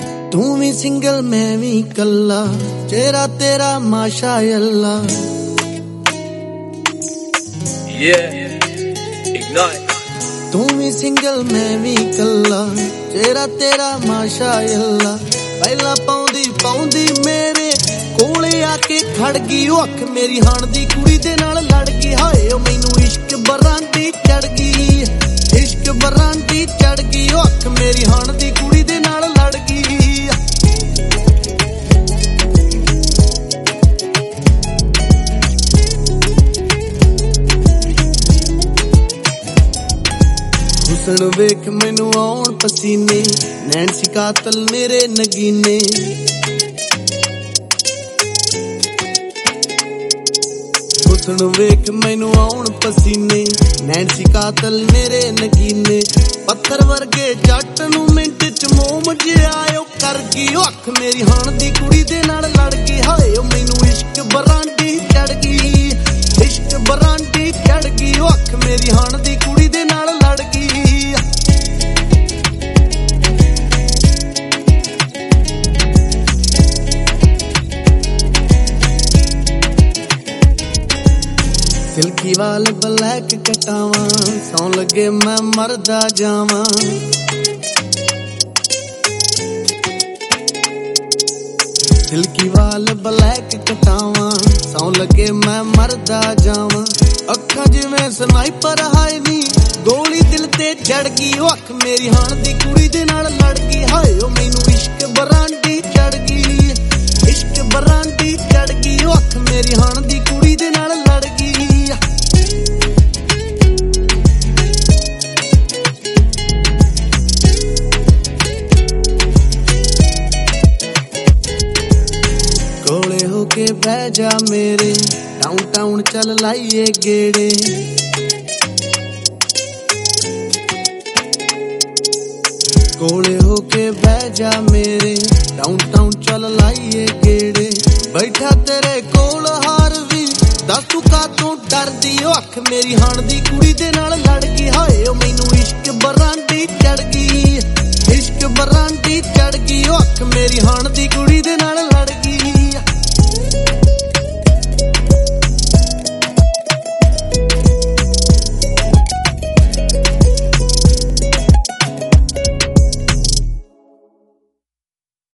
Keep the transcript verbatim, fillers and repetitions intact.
तू भी सिंगल मैं भी कल्ला, चेहरा तेरा माशा अल्लाह। Yeah, ignite. तू भी सिंगल मैं भी कल्ला, चेहरा तेरा माशा अल्लाह। पहला पाउंदी पाउंदी मेरे कोले आके खड़ गई, ओ अख मेरी हाण दी कुड़ी दे नाल लड़ गई। हाय ओ मैनू इश्क बरांडी चढ़ गई, इश्क बरांडी चढ़ गई, ओ अख मेरी हाण दी कुड़ी दे नाल लड़ गई। हुस्न वेख मैनू आउण पसीने, नैन सी कातल मेरे नगीने। हुस्न वेख मैनू आउण पसीने, नैन सी कातल मेरे नगीने। पत्थर वर्गे जट नू मिंट च मोम जिहायो कर गई, ओ अख मेरी हाण दी कुड़ी दे नाल लड़ गई। हाय ओ मैनू इश्क बरांडी चढ़ गई, इश्क बरांडी चढ़ गई, ओ अख मेरी हाण दी कुड़ी दे नाल लड़ गई। सिल्की वाल ब्लैक कटावा, सौ लगे मैं मरदा जावा। सिल्की वाल ब्लैक कटावा, सौ लगे मैं मरदा जावा। अखा जिवें स्नाइपर हाय नी, गोली दिल ते चढ़ गई, ओ अख मेरी हाण दी कुड़ी दे नाल लड़ गई। हाय ओ मैनू इश्क बरांडी चढ़ गई, इश्क बरांडी चढ़ गई, ओ अख मेरी हाण दी कुड़ी दे नाल लड़ गई। कोले होके बह जा मेरे, टाउन टाउन चल लाइए गेड़े। कोले होके बह जा मेरे, टाउन टाउन चल लाइए गेड़े। बैठा तेरे कोल हार भी, दस तू कातों डरदी, ओ अख मेरी हाण दी कुड़ी दे नाल लड़ गई। हाय ओ मैनू इश्क बरांडी चढ़ गई, इश्क बरांडी चढ़ गई, ओ अख मेरी हाण दी कुड़ी दे नाल